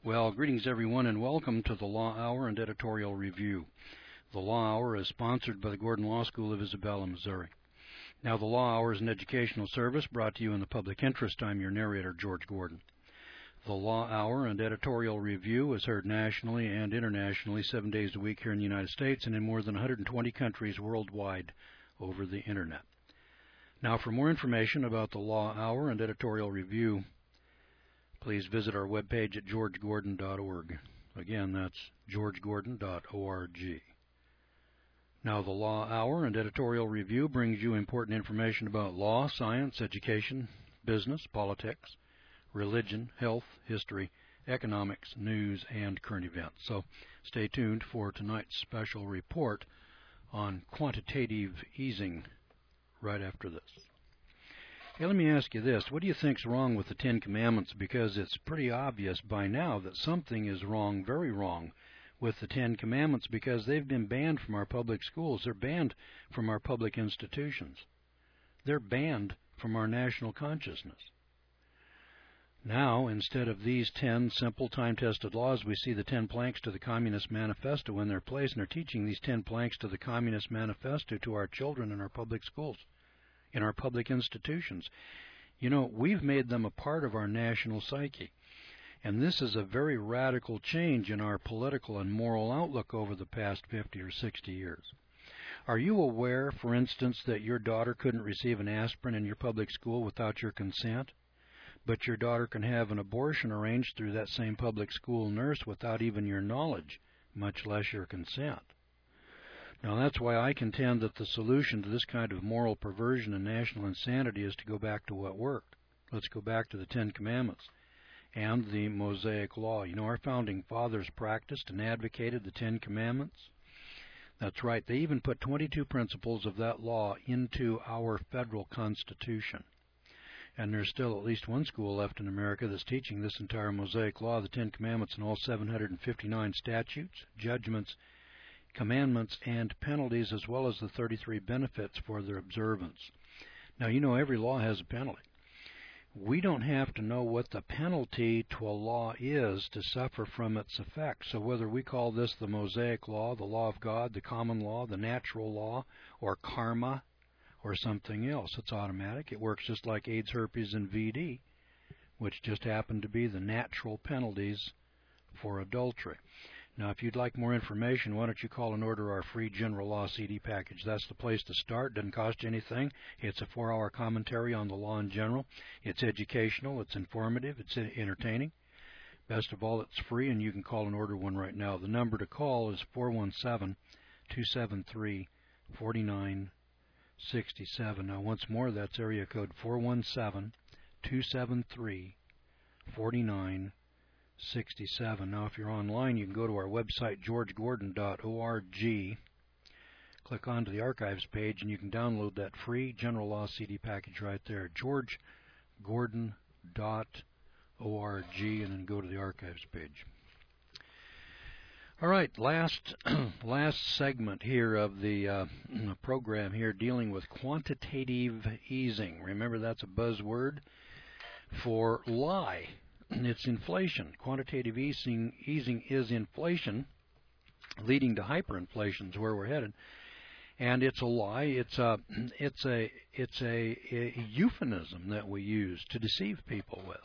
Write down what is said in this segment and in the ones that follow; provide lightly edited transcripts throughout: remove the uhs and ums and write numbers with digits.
Well, greetings everyone and welcome to the Law Hour and Editorial Review. The Law Hour is sponsored by the Gordon Law School of Isabella, Missouri. Now, the Law Hour is an educational service brought to you in the public interest. I'm your narrator, George Gordon. The Law Hour and Editorial Review is heard nationally and internationally 7 days a week here in the United States and in more than 120 countries worldwide over the Internet. Now, for more information about the Law Hour and Editorial Review, please visit our webpage at georgegordon.org. Again, that's georgegordon.org. Now, the Law Hour and Editorial Review brings you important information about law, science, education, business, politics, religion, health, history, economics, news, and current events. So stay tuned for tonight's special report on quantitative easing right after this. Hey, let me ask you this. What do you think's wrong with the Ten Commandments? Because it's pretty obvious by now that something is wrong, very wrong, with the Ten Commandments because they've been banned from our public schools. They're banned from our public institutions. They're banned from our national consciousness. Now, instead of these 10 simple time-tested laws, we see the 10 planks to the Communist Manifesto in their place, and they're teaching these 10 planks to the Communist Manifesto to our children in our public schools, in our public institutions. You know, we've made them a part of our national psyche. And this is a very radical change in our political and moral outlook over the past 50 or 60 years. Are you aware, for instance, that your daughter couldn't receive an aspirin in your public school without your consent? But your daughter can have an abortion arranged through that same public school nurse without even your knowledge, much less your consent. Now, that's why I contend that the solution to this kind of moral perversion and national insanity is to go back to what worked. Let's go back to the Ten Commandments and the Mosaic Law. You know, our founding fathers practiced and advocated the Ten Commandments. That's right. They even put 22 principles of that law into our federal Constitution. And there's still at least one school left in America that's teaching this entire Mosaic Law, the Ten Commandments, and all 759 statutes, judgments, commandments, and penalties, as well as the 33 benefits for their observance. Now, you know every law has a penalty. We don't have to know what the penalty to a law is to suffer from its effects. So whether we call this the Mosaic Law, the Law of God, the Common Law, the Natural Law, or Karma, or something else, it's automatic. It works just like AIDS, herpes, and VD, which just happen to be the natural penalties for adultery. Now, if you'd like more information, why don't you call and order our free General Law CD package. That's the place to start. Doesn't cost you anything. It's a 4-hour commentary on the law in general. It's educational. It's informative. It's entertaining. Best of all, it's free, and you can call and order one right now. The number to call is 417-273-4967. Now, once more, that's area code 417-273-4967. Now, if you're online, you can go to our website, georgegordon.org, click onto the archives page, and you can download that free General Law CD package right there, georgegordon.org, and then go to the archives page. All right, last segment here of the program here dealing with quantitative easing. Remember, that's a buzzword for lie. It's inflation. Quantitative easing is inflation, leading to hyperinflation is where we're headed. And it's a lie. It's a euphemism that we use to deceive people with.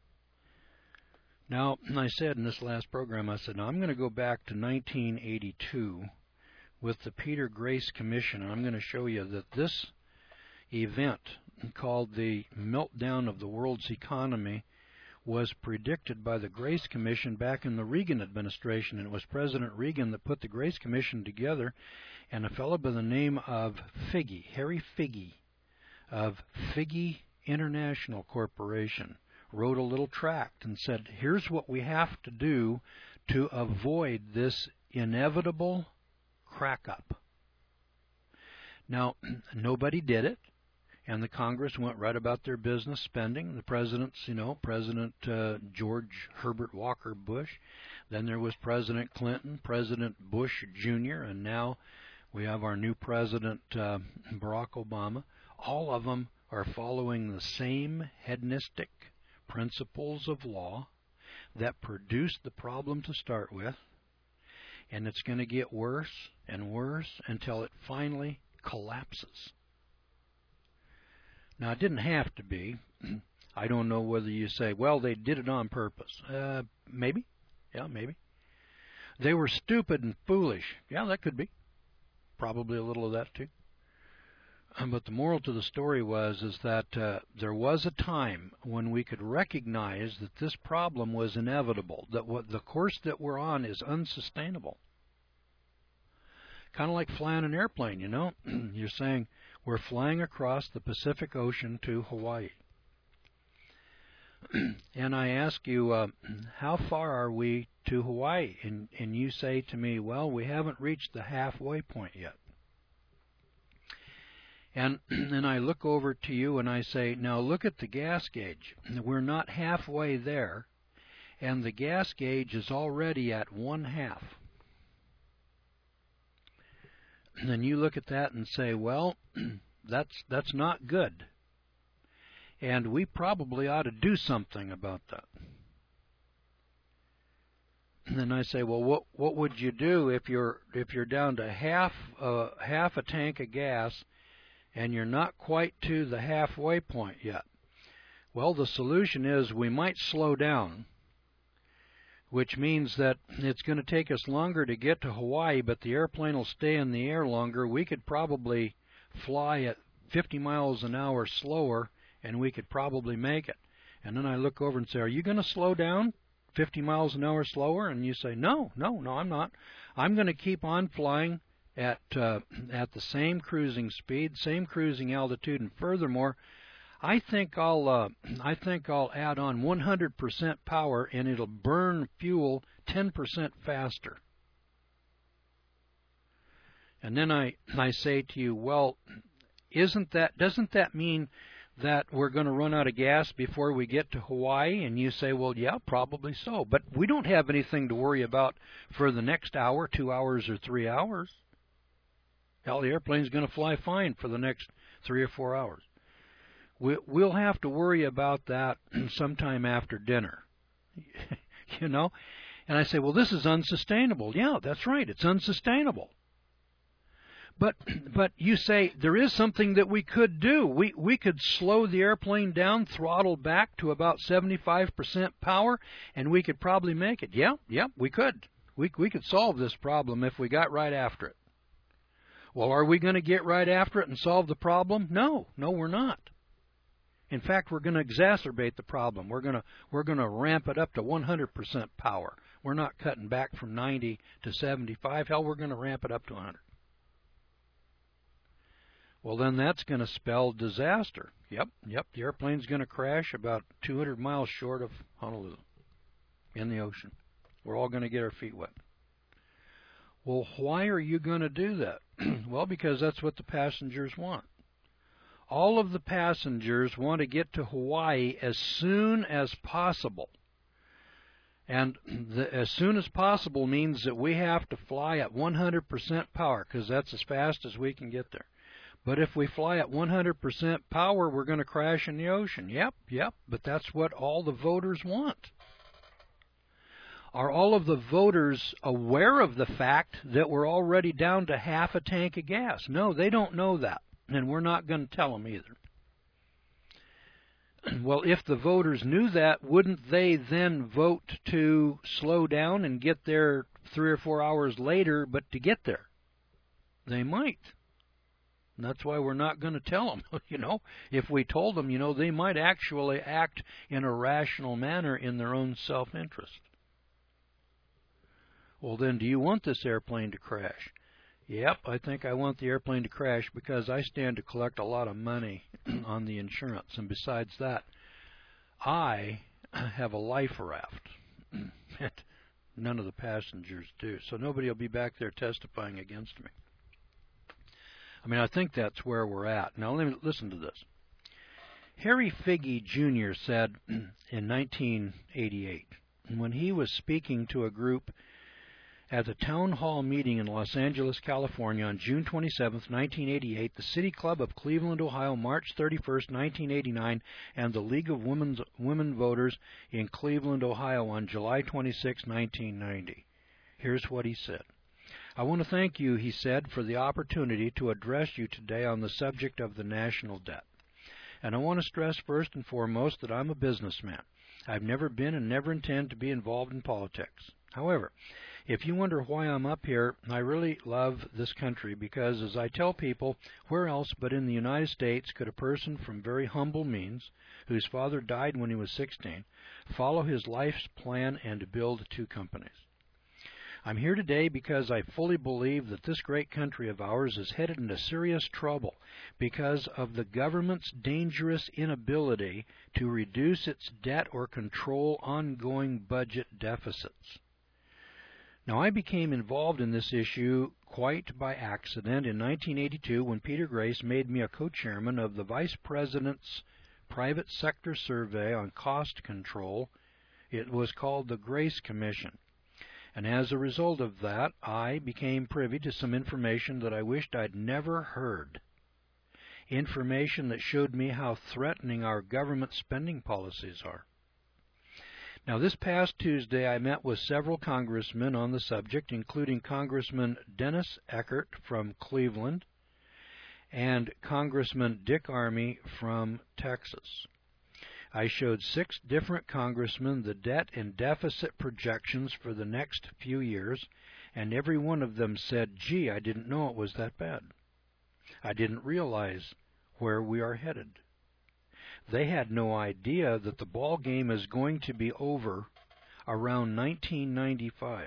Now, I said in this last program, I said, now I'm going to go back to 1982 with the Peter Grace Commission, and I'm going to show you that this event called the meltdown of the world's economy was predicted by the Grace Commission back in the Reagan administration, and it was President Reagan that put the Grace Commission together, and a fellow by the name of Figge, Harry Figge, of Figge International Corporation, wrote a little tract and said, here's what we have to do to avoid this inevitable crack-up. Now, nobody did it. And the Congress went right about their business spending. The presidents, President George Herbert Walker Bush. Then there was President Clinton, President Bush Jr., and now we have our new president, Barack Obama. All of them are following the same hedonistic principles of law. that produced the problem to start with, and it's going to get worse and worse until it finally collapses. Now, it didn't have to be. I don't know whether you say, well, they did it on purpose. Maybe. Yeah, maybe. They were stupid and foolish. Yeah, that could be. Probably a little of that, too. But the moral to the story is that there was a time when we could recognize that this problem was inevitable, that what the course that we're on is unsustainable. Kind of like flying an airplane, you know. You're saying we're flying across the Pacific Ocean to Hawaii. And I ask you, how far are we to Hawaii? And you say to me, well, we haven't reached the halfway point yet. And then I look over to you and I say, now look at the gas gauge. We're not halfway there, and the gas gauge is already at 1/2. And then you look at that and say, well, that's not good. And we probably ought to do something about that. And then I say, well, what would you do if you're down to half a tank of gas and you're not quite to the halfway point yet? Well, the solution is we might slow down, which means that it's going to take us longer to get to Hawaii, but the airplane will stay in the air longer. We could probably fly at 50 miles an hour slower, and we could probably make it. And then I look over and say, are you going to slow down 50 miles an hour slower? And you say, no, I'm not. I'm going to keep on flying at the same cruising speed, same cruising altitude, and furthermore, I think I'll add on 100% power, and it'll burn fuel 10% faster. And then I say to you, well, doesn't that mean that we're going to run out of gas before we get to Hawaii? And you say, well, yeah, probably so. But we don't have anything to worry about for the next hour, 2 hours, or 3 hours. Hell, the airplane's going to fly fine for the next 3 or 4 hours. We'll have to worry about that sometime after dinner, you know. And I say, well, this is unsustainable. Yeah, that's right. It's unsustainable. But you say there is something that we could do. We could slow the airplane down, throttle back to about 75% power, and we could probably make it. Yeah, we could. We could solve this problem if we got right after it. Well, are we going to get right after it and solve the problem? No, we're not. In fact, we're going to exacerbate the problem. We're going to ramp it up to 100% power. We're not cutting back from 90 to 75. Hell, we're going to ramp it up to 100. Well, then that's going to spell disaster. Yep, the airplane's going to crash about 200 miles short of Honolulu in the ocean. We're all going to get our feet wet. Well, why are you going to do that? Well, because that's what the passengers want. All of the passengers want to get to Hawaii as soon as possible. And as soon as possible means that we have to fly at 100% power, because that's as fast as we can get there. But if we fly at 100% power, we're going to crash in the ocean. Yep, but that's what all the voters want. Are all of the voters aware of the fact that we're already down to half a tank of gas? No, they don't know that, and we're not going to tell them either. Well, if the voters knew that, wouldn't they then vote to slow down and get there 3 or 4 hours later, but to get there? They might. And that's why we're not going to tell them. You know, if we told them, they might actually act in a rational manner in their own self-interest. Well, then, do you want this airplane to crash? Yep, I think I want the airplane to crash because I stand to collect a lot of money on the insurance. And besides that, I have a life raft. None of the passengers do. So nobody will be back there testifying against me. I mean, I think that's where we're at. Now, listen to this. Harry Figge Jr. said in 1988, when he was speaking to a group At the town hall meeting in Los Angeles, California on June 27, 1988, the City Club of Cleveland, Ohio, March 31, 1989, and the League of Women Voters in Cleveland, Ohio on July 26, 1990. Here's what he said. I want to thank you, he said, for the opportunity to address you today on the subject of the national debt. And I want to stress first and foremost that I'm a businessman. I've never been and never intend to be involved in politics. However, if you wonder why I'm up here, I really love this country because, as I tell people, where else but in the United States could a person from very humble means, whose father died when he was 16, follow his life's plan and build two companies? I'm here today because I fully believe that this great country of ours is headed into serious trouble because of the government's dangerous inability to reduce its debt or control ongoing budget deficits. Now, I became involved in this issue quite by accident in 1982 when Peter Grace made me a co-chairman of the Vice President's Private Sector Survey on Cost Control. It was called the Grace Commission. And as a result of that, I became privy to some information that I wished I'd never heard. Information that showed me how threatening our government spending policies are. Now, this past Tuesday, I met with several congressmen on the subject, including Congressman Dennis Eckert from Cleveland and Congressman Dick Armey from Texas. I showed 6 different congressmen the debt and deficit projections for the next few years, and every one of them said, gee, I didn't know it was that bad. I didn't realize where we are headed. They had no idea that the ball game is going to be over around 1995.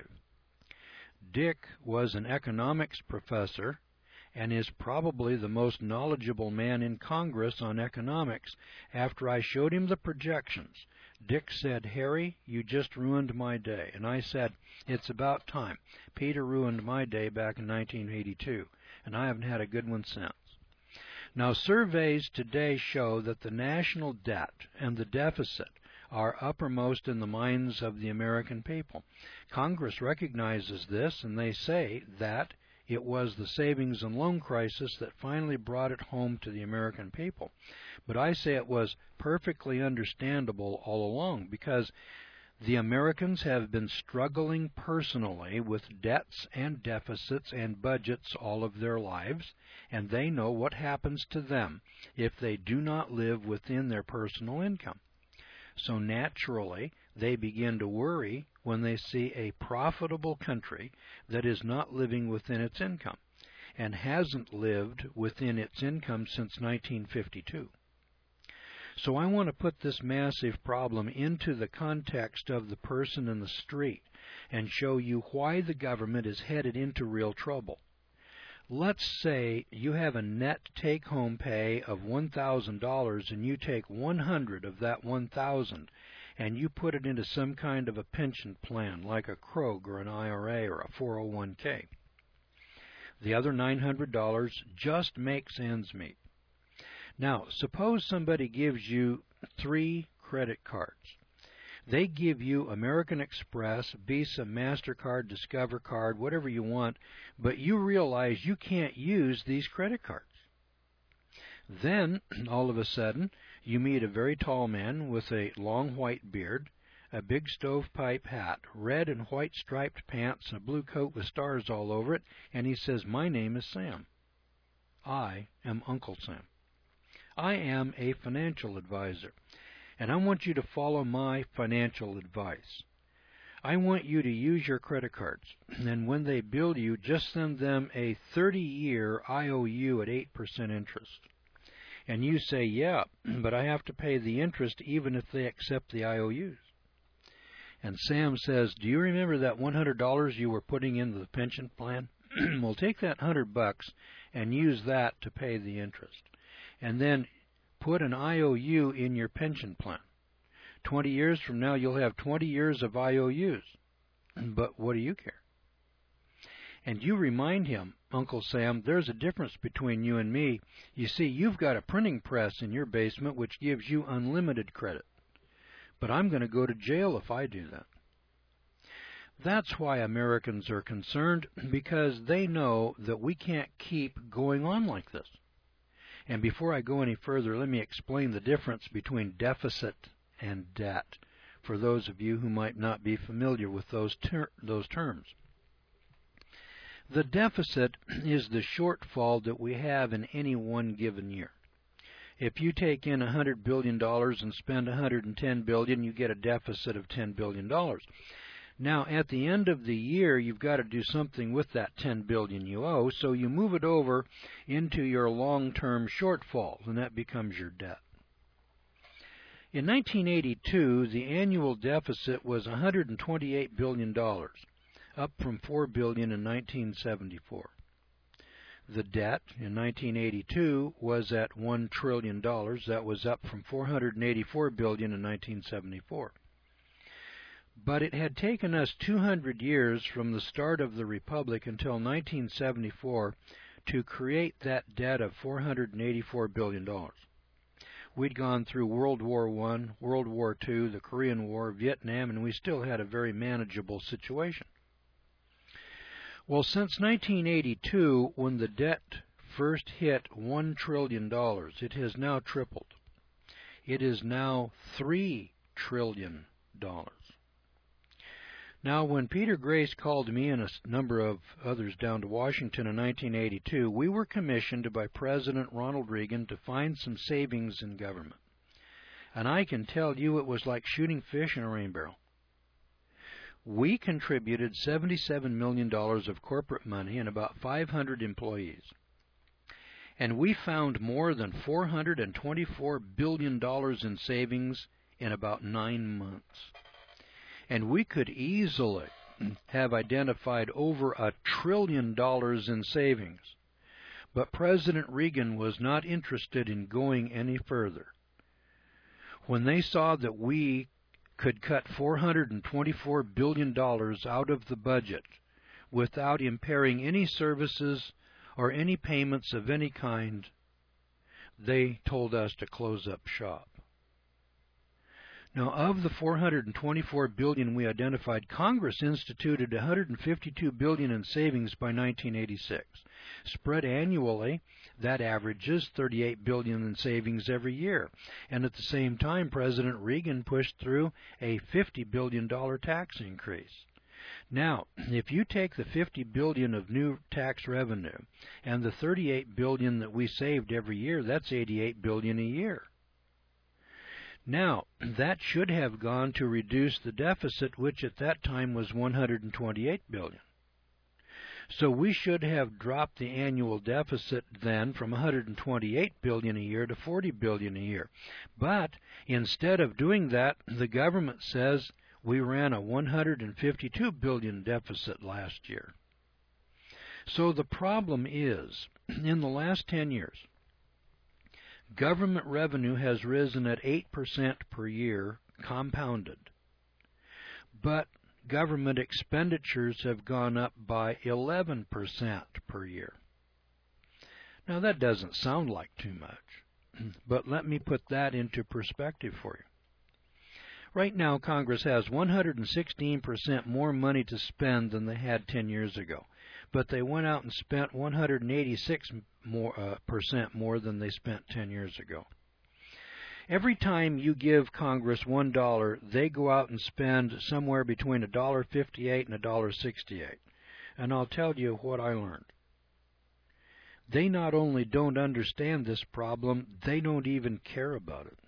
Dick was an economics professor and is probably the most knowledgeable man in Congress on economics. After I showed him the projections, Dick said, Harry, you just ruined my day. And I said, it's about time. Peter ruined my day back in 1982, and I haven't had a good one since. Now, surveys today show that the national debt and the deficit are uppermost in the minds of the American people. Congress recognizes this, and they say that it was the savings and loan crisis that finally brought it home to the American people. But I say it was perfectly understandable all along because the Americans have been struggling personally with debts and deficits and budgets all of their lives, and they know what happens to them if they do not live within their personal income. So naturally, they begin to worry when they see a profitable country that is not living within its income and hasn't lived within its income since 1952. So I want to put this massive problem into the context of the person in the street and show you why the government is headed into real trouble. Let's say you have a net take-home pay of $1,000 and you take 100 of that 1,000 and you put it into some kind of a pension plan like a Krog or an IRA or a 401k. The other $900 just makes ends meet. Now, suppose somebody gives you 3 credit cards. They give you American Express, Visa, MasterCard, Discover Card, whatever you want, but you realize you can't use these credit cards. Then, all of a sudden, you meet a very tall man with a long white beard, a big stovepipe hat, red and white striped pants, and a blue coat with stars all over it, and he says, my name is Sam. I am Uncle Sam. I am a financial advisor, and I want you to follow my financial advice. I want you to use your credit cards, and when they bill you, just send them a 30-year IOU at 8% interest. And you say, yeah, but I have to pay the interest even if they accept the IOUs. And Sam says, do you remember that $100 you were putting into the pension plan? Well, take that $100 and use that to pay the interest. And then put an IOU in your pension plan. 20 years from now, you'll have 20 years of IOUs. But what do you care? And you remind him, Uncle Sam, there's a difference between you and me. You see, you've got a printing press in your basement which gives you unlimited credit. But I'm going to go to jail if I do that. That's why Americans are concerned, because they know that we can't keep going on like this. And before I go any further, let me explain the difference between deficit and debt for those of you who might not be familiar with those terms. The deficit is the shortfall that we have in any one given year. If you take in $100 billion and spend $110 billion, you get a deficit of $10 billion. Now, at the end of the year, you've got to do something with that $10 billion you owe, so you move it over into your long-term shortfall, and that becomes your debt. In 1982, the annual deficit was $128 billion, up from $4 billion in 1974. The debt in 1982 was at $1 trillion. That was up from $484 billion in 1974. But it had taken us 200 years from the start of the Republic until 1974 to create that debt of $484 billion. We'd gone through World War I, World War II, the Korean War, Vietnam, and we still had a very manageable situation. Well, since 1982, when the debt first hit $1 trillion, it has now tripled. It is now $3 trillion. Now, when Peter Grace called me and a number of others down to Washington in 1982, we were commissioned by President Ronald Reagan to find some savings in government. And I can tell you it was like shooting fish in a rain barrel. We contributed $77 million of corporate money and about 500 employees. And we found more than $424 billion in savings in about 9 months. And we could easily have identified over $1 trillion in savings. But President Reagan was not interested in going any further. When they saw that we could cut $424 billion out of the budget without impairing any services or any payments of any kind, they told us to close up shop. Now, of the $424 billion we identified, Congress instituted $152 billion in savings by 1986. Spread annually, that averages $38 billion in savings every year. And at the same time, President Reagan pushed through a $50 billion tax increase. Now, if you take the $50 billion of new tax revenue and the $38 billion that we saved every year, that's $88 billion a year. Now, that should have gone to reduce the deficit, which at that time was $128 billion. So we should have dropped the annual deficit then from $128 billion a year to $40 billion a year. But instead of doing that, the government says we ran a $152 billion deficit last year. So the problem is, in the last 10 years, government revenue has risen at 8% per year, compounded. But government expenditures have gone up by 11% per year. Now, that doesn't sound like too much, but let me put that into perspective for you. Right now, Congress has 116% more money to spend than they had 10 years ago. But they went out and spent 186% more than they spent 10 years ago. Every time you give Congress $1, they go out and spend somewhere between $1.58 and $1.68. And I'll tell you what I learned. They not only don't understand this problem, they don't even care about it.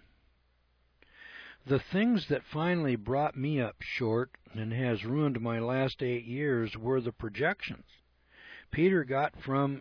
The things that finally brought me up short and has ruined my last 8 years were the projections. Peter got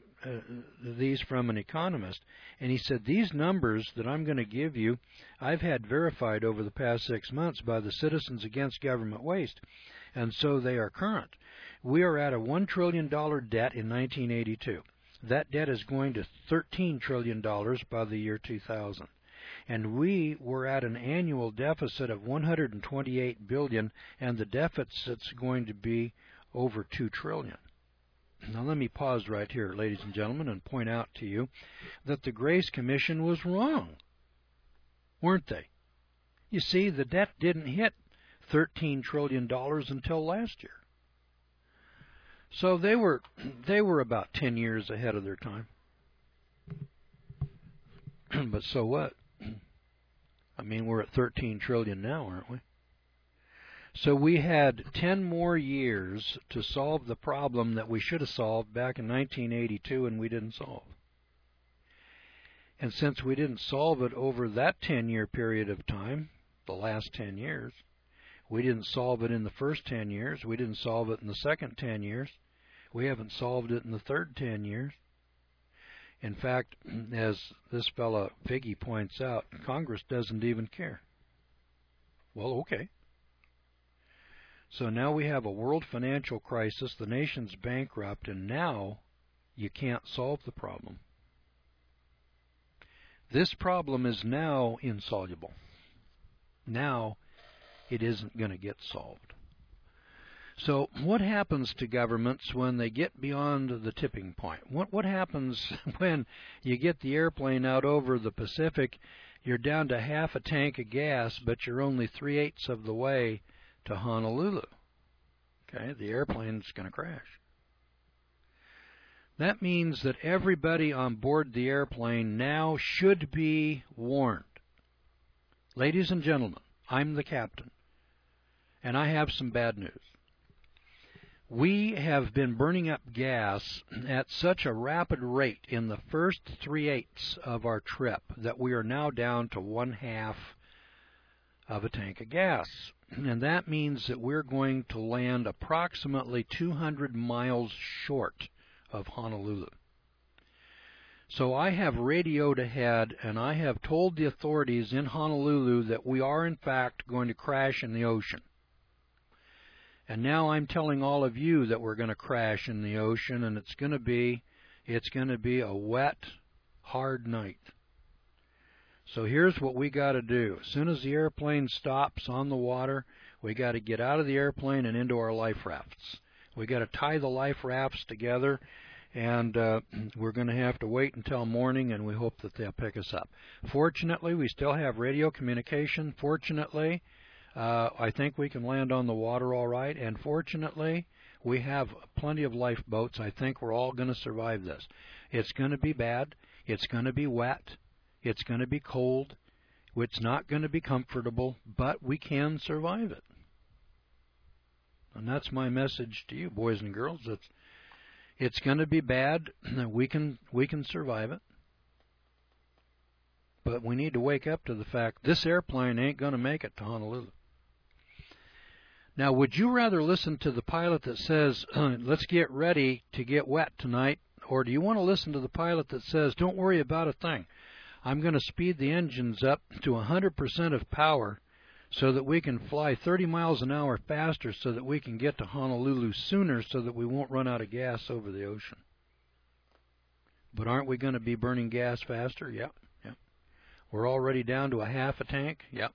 these from an economist, and he said, these numbers that I'm going to give you, I've had verified over the past 6 months by the Citizens Against Government Waste, and so they are current. We are at a $1 trillion debt in 1982. That debt is going to $13 trillion by the year 2000. And we were at an annual deficit of $128 billion, and the deficit's going to be over $2 trillion. Now let me pause right here, ladies and gentlemen, and point out to you that the Grace Commission was wrong, weren't they? You see, the debt didn't hit $13 trillion until last year. So they were about 10 years ahead of their time. But so what? I mean, we're at 13 trillion now, aren't we? So we had 10 more years to solve the problem that we should have solved back in 1982 and we didn't solve. And since we didn't solve it over that 10-year period of time, the last 10 years, we didn't solve it in the first 10 years, we didn't solve it in the second 10 years, we haven't solved it in the third 10 years. In fact, as this fella Figge points out, Congress doesn't even care. Well, okay. So now we have a world financial crisis, the nation's bankrupt, and now you can't solve the problem. This problem is now insoluble. Now it isn't going to get solved. So what happens to governments when they get beyond the tipping point? What happens when you get the airplane out over the Pacific, you're down to half a tank of gas, but you're only 3/8 of the way to Honolulu? Okay, the airplane's going to crash. That means that everybody on board the airplane now should be warned. Ladies and gentlemen, I'm the captain, and I have some bad news. We have been burning up gas at such a rapid rate in the first 3/8 of our trip that we are now down to 1/2 of a tank of gas. And that means that we're going to land approximately 200 miles short of Honolulu. So I have radioed ahead, and I have told the authorities in Honolulu that we are in fact going to crash in the ocean. And now I'm telling all of you that we're going to crash in the ocean, and it's going to be a wet, hard night. So here's what we got to do. As soon as the airplane stops on the water, we got to get out of the airplane and into our life rafts. We got to tie the life rafts together, and we're going to have to wait until morning, and we hope that they'll pick us up. Fortunately, we still have radio communication. Fortunately, I think we can land on the water all right, and fortunately, we have plenty of lifeboats. I think we're all going to survive this. It's going to be bad. It's going to be wet. It's going to be cold. It's not going to be comfortable, but we can survive it. And that's my message to you, boys and girls. It's going to be bad. We can survive it. But we need to wake up to the fact this airplane ain't going to make it to Honolulu. Now, would you rather listen to the pilot that says, let's get ready to get wet tonight, or do you want to listen to the pilot that says, don't worry about a thing? I'm going to speed the engines up to 100% of power so that we can fly 30 miles an hour faster so that we can get to Honolulu sooner so that we won't run out of gas over the ocean. But aren't we going to be burning gas faster? Yep. We're already down to a half a tank? Yep.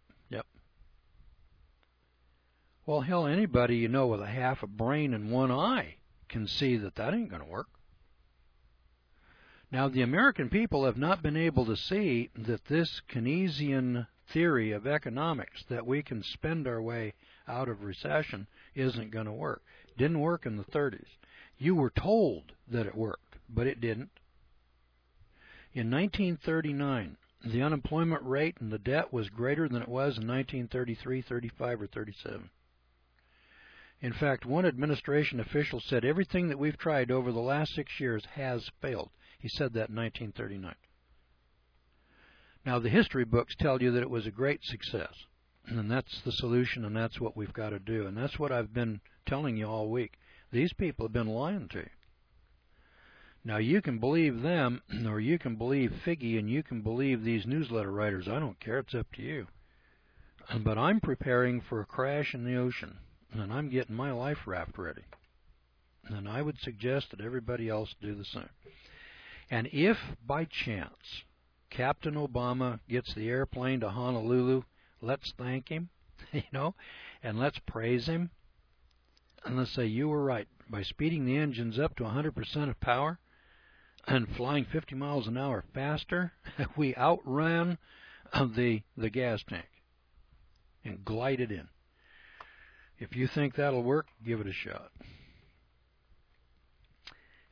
Well, hell, anybody you know with a half a brain and one eye can see that that ain't going to work. Now, the American people have not been able to see that this Keynesian theory of economics, that we can spend our way out of recession, isn't going to work. Didn't work in the 30s. You were told that it worked, but it didn't. In 1939, the unemployment rate and the debt was greater than it was in 1933, 35, or 37. In fact, one administration official said everything that we've tried over the last 6 years has failed. He said that in 1939. Now, the history books tell you that it was a great success, and that's the solution, and that's what we've got to do, and that's what I've been telling you all week. These people have been lying to you. Now, you can believe them, or you can believe Figge, and you can believe these newsletter writers. I don't care. It's up to you. But I'm preparing for a crash in the ocean, and I'm getting my life raft ready. And I would suggest that everybody else do the same. And if, by chance, Captain Obama gets the airplane to Honolulu, let's thank him, and let's praise him. And let's say, you were right. By speeding the engines up to 100% of power and flying 50 miles an hour faster, we outran the gas tank and glided in. If you think that'll work, give it a shot.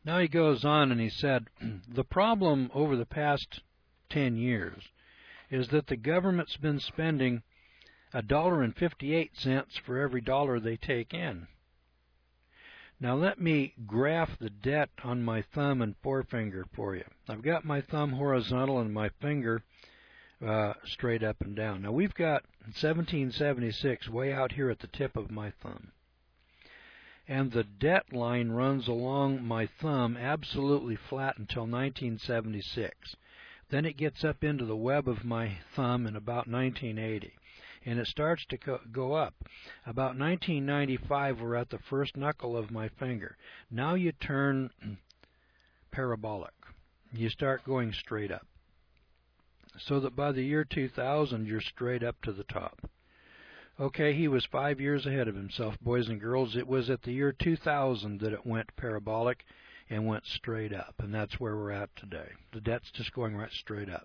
Now he goes on and he said, the problem over the past 10 years is that the government's been spending $1.58 for every dollar they take in. Now let me graph the debt on my thumb and forefinger for you. I've got my thumb horizontal and my finger straight up and down. Now we've got 1776 way out here at the tip of my thumb. And the debt line runs along my thumb absolutely flat until 1976. Then it gets up into the web of my thumb in about 1980. And it starts to go up. About 1995, we're at the first knuckle of my finger. Now you turn parabolic. You start going straight up. So that by the year 2000, you're straight up to the top. Okay, he was 5 years ahead of himself, boys and girls. It was at the year 2000 that it went parabolic and went straight up. And that's where we're at today. The debt's just going right straight up.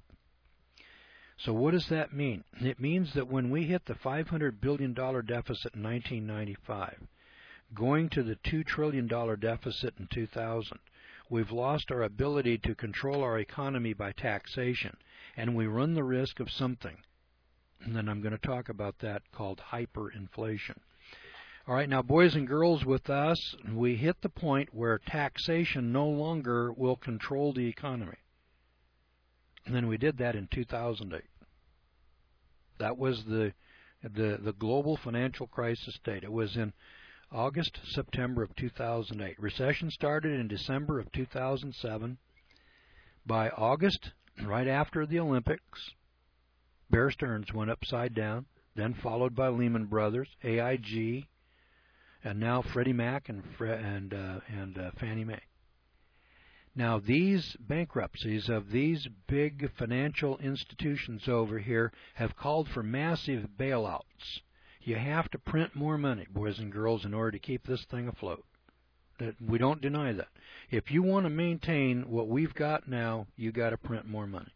So what does that mean? It means that when we hit the $500 billion deficit in 1995, going to the $2 trillion deficit in 2000, we've lost our ability to control our economy by taxation, and we run the risk of something. And then I'm going to talk about that called hyperinflation. All right, now boys and girls, with us, we hit the point where taxation no longer will control the economy. And then we did that in 2008. That was the global financial crisis date. It was in August, September of 2008. Recession started in December of 2007. By August, right after the Olympics, Bear Stearns went upside down, then followed by Lehman Brothers, AIG, and now Freddie Mac and Fannie Mae. Now, these bankruptcies of these big financial institutions over here have called for massive bailouts. You have to print more money, boys and girls, in order to keep this thing afloat. We don't deny that. If you want to maintain what we've got now, you got to print more money.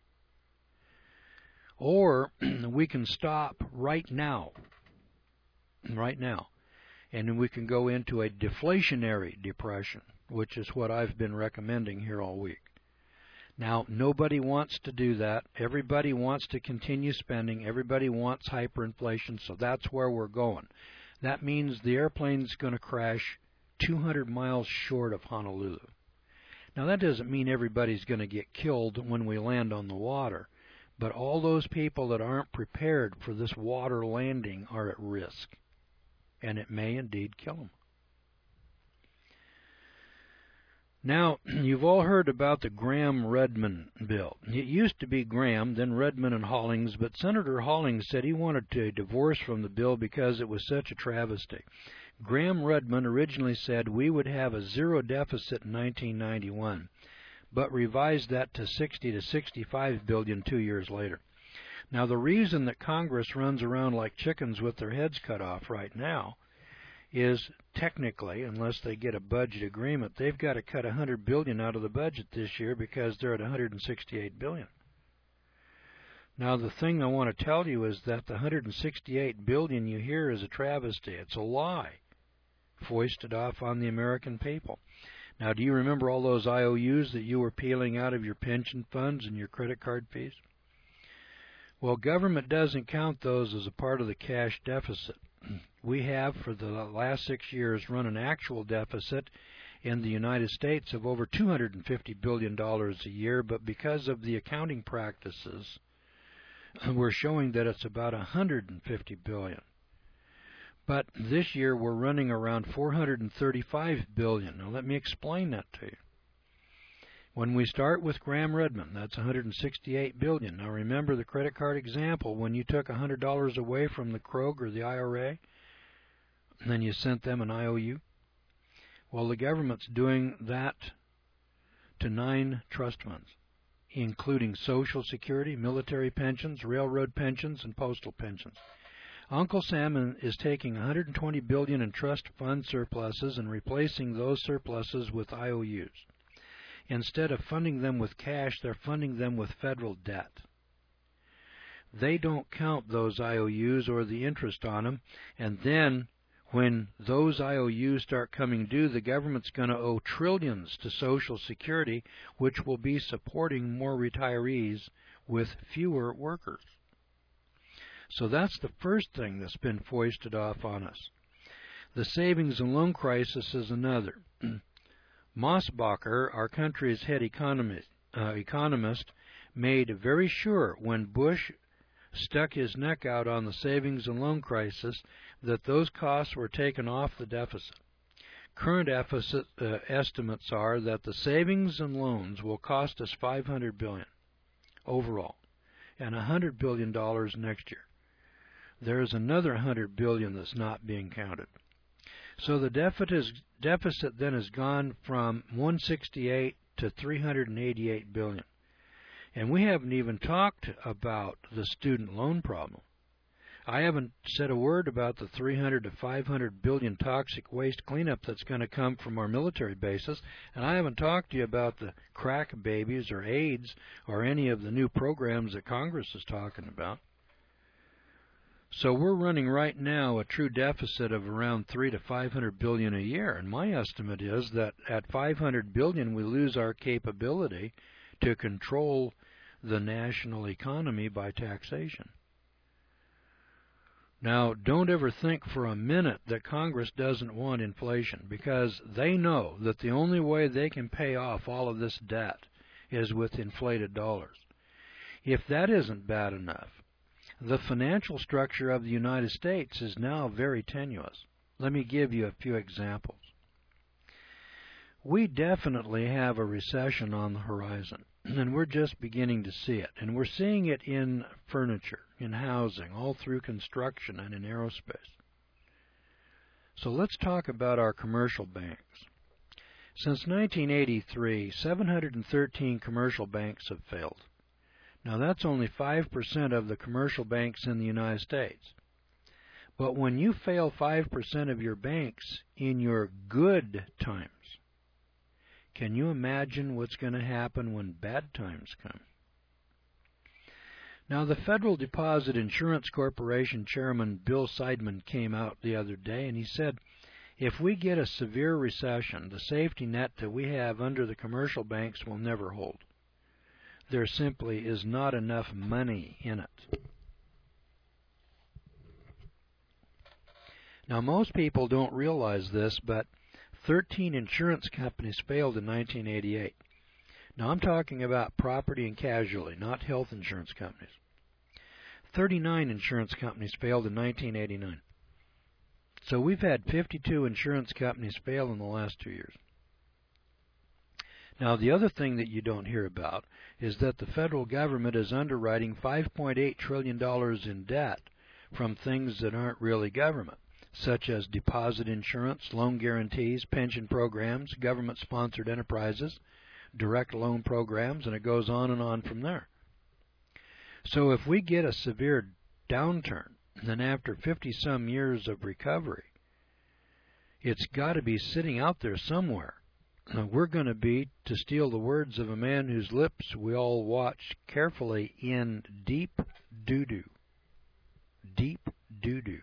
Or we can stop right now, and we can go into a deflationary depression, which is what I've been recommending here all week. Now, nobody wants to do that. Everybody wants to continue spending. Everybody wants hyperinflation, so that's where we're going. That means the airplane's going to crash 200 miles short of Honolulu. Now, that doesn't mean everybody's going to get killed when we land on the water, but all those people that aren't prepared for this water landing are at risk, and it may indeed kill them. Now, you've all heard about the Gramm-Rudman bill. It used to be Graham, then Rudman and Hollings, but Senator Hollings said he wanted to divorce from the bill because it was such a travesty. Gramm-Rudman originally said we would have a zero deficit in 1991, but revised that to 60 to 65 billion 2 years later. Now, the reason that Congress runs around like chickens with their heads cut off right now is technically, unless they get a budget agreement, they've got to cut $100 billion out of the budget this year because they're at $168 billion. Now, the thing I want to tell you is that the $168 billion you hear is a travesty. It's a lie foisted off on the American people. Now, do you remember all those IOUs that you were peeling out of your pension funds and your credit card fees? Well, government doesn't count those as a part of the cash deficit. We have, for the last 6 years, run an actual deficit in the United States of over $250 billion a year, but because of the accounting practices, we're showing that it's about $150 billion. But this year we're running around $435 billion. Now let me explain that to you. When we start with Gramm-Rudman, that's $168 billion. Now remember the credit card example. When you took $100 away from the Krog or the IRA, and then you sent them an IOU, well, the government's doing that to 9 trust funds, including Social Security, military pensions, railroad pensions, and postal pensions. Uncle Sam is taking $120 billion in trust fund surpluses and replacing those surpluses with IOUs. Instead of funding them with cash, they're funding them with federal debt. They don't count those IOUs or the interest on them, and then When those IOUs start coming due, the government's going to owe trillions to Social Security, which will be supporting more retirees with fewer workers. So that's the first thing that's been foisted off on us. The savings and loan crisis is another. Mosbacher, our country's head economist, made very sure when Bush stuck his neck out on the savings and loan crisis that those costs were taken off the deficit. Current estimates are that the savings and loans will cost us $500 billion overall, and $100 billion next year. There's another $100 billion that's not being counted. So the deficit then has gone from 168 to 388 billion. And we haven't even talked about the student loan problem. I haven't said a word about the 300 to 500 billion toxic waste cleanup that's going to come from our military bases, and I haven't talked to you about the crack babies or AIDS or any of the new programs that Congress is talking about. So we're running right now a true deficit of around 300 to 500 billion a year, and my estimate is that at 500 billion we lose our capability to control the national economy by taxation. Now, don't ever think for a minute that Congress doesn't want inflation, because they know that the only way they can pay off all of this debt is with inflated dollars. If that isn't bad enough, the financial structure of the United States is now very tenuous. Let me give you a few examples. We definitely have a recession on the horizon, and we're just beginning to see it. And we're seeing it in furniture, in housing, all through construction, and in aerospace. So let's talk about our commercial banks. Since 1983, 713 commercial banks have failed. Now that's only 5% of the commercial banks in the United States. But when you fail 5% of your banks in your good times, can you imagine what's going to happen when bad times come? Now, the Federal Deposit Insurance Corporation Chairman Bill Seidman came out the other day and he said, if we get a severe recession, the safety net that we have under the commercial banks will never hold. There simply is not enough money in it. Now, most people don't realize this, but 13 insurance companies failed in 1988. Now, I'm talking about property and casualty, not health insurance companies. 39 insurance companies failed in 1989. So we've had 52 insurance companies fail in the last 2 years. Now, the other thing that you don't hear about is that the federal government is underwriting $5.8 trillion in debt from things that aren't really government, such as deposit insurance, loan guarantees, pension programs, government-sponsored enterprises, direct loan programs, and it goes on and on from there. So if we get a severe downturn, then after 50-some years of recovery, it's got to be sitting out there somewhere. We're going to be, to steal the words of a man whose lips we all watch carefully, in deep doo-doo. Deep doo-doo.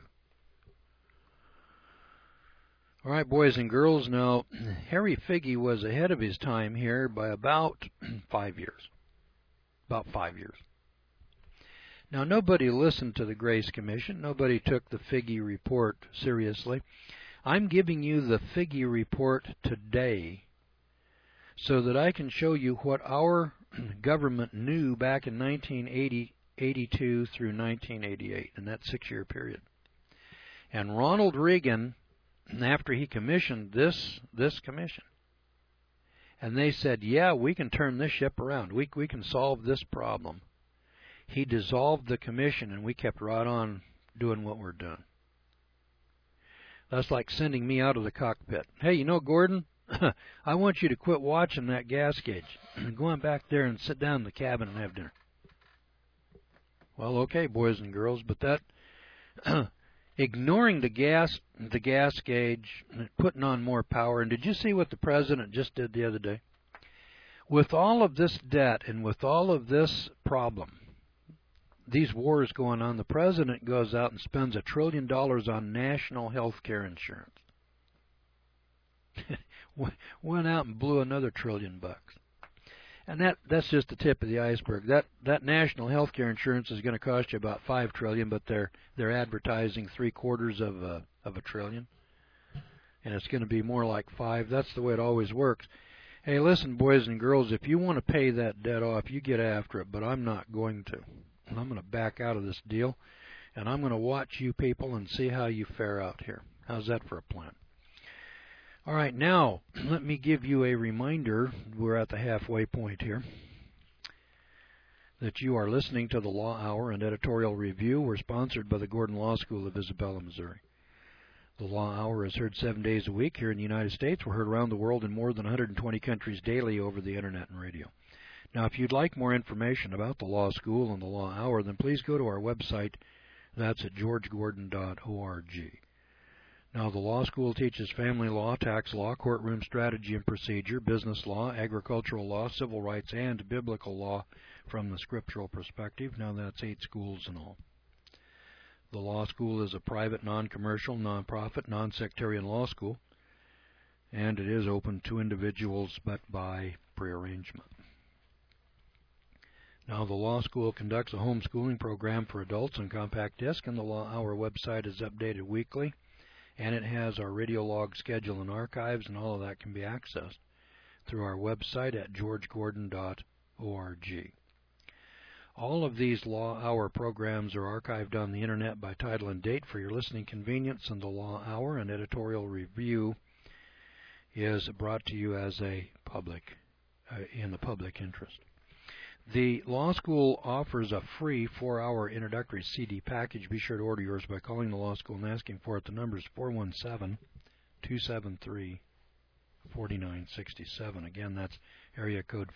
All right, boys and girls, now, Harry Figge was ahead of his time here by about 5 years. About 5 years. Now, nobody listened to the Grace Commission. Nobody took the Figge report seriously. I'm giving you the Figge report today so that I can show you what our government knew back in 1982 through 1988, in that 6-year period. And Ronald Reagan, after he commissioned this commission, and they said, yeah, we can turn this ship around. We can solve this problem. He dissolved the commission, and we kept right on doing what we're doing. That's like sending me out of the cockpit. Hey, you know, Gordon, I want you to quit watching that gas gauge. Go on back there and sit down in the cabin and have dinner. Well, okay, boys and girls, but that ignoring the gas gauge, putting on more power, and did you see what the president just did the other day? With all of this debt and with all of this problem, these wars going on, the president goes out and spends $1 trillion on national health care insurance. Went out and blew another $1 trillion. And that's just the tip of the iceberg. That national health care insurance is going to cost you about $5 trillion, but they're advertising 3/4 of $1 trillion. And it's going to be more like 5. That's the way it always works. Hey, listen, boys and girls, if you want to pay that debt off, you get after it, but I'm not going to. I'm going to back out of this deal, and I'm going to watch you people and see how you fare out here. How's that for a plan? All right, now let me give you a reminder. We're at the halfway point here. That you are listening to the Law Hour and Editorial Review. We're sponsored by the Gordon Law School of Isabella, Missouri. The Law Hour is heard 7 days a week here in the United States. We're heard around the world in more than 120 countries daily over the Internet and radio. Now, if you'd like more information about the Law School and the Law Hour, then please go to our website. That's at georgegordon.org. Now, the Law School teaches family law, tax law, courtroom strategy and procedure, business law, agricultural law, civil rights, and biblical law from the scriptural perspective. Now, that's 8 schools in all. The Law School is a private, non-commercial, non-profit, non-sectarian law school, and it is open to individuals but by prearrangement. Now, the Law School conducts a homeschooling program for adults on compact disc, and the Law Hour website is updated weekly, and it has our radio log schedule and archives, and all of that can be accessed through our website at georgegordon.org. All of these Law Hour programs are archived on the Internet by title and date for your listening convenience, and the Law Hour and Editorial Review is brought to you as a in the public interest. The Law School offers a free 4-hour introductory CD package. Be sure to order yours by calling the Law School and asking for it. The number is 417-273-4967. Again, that's area code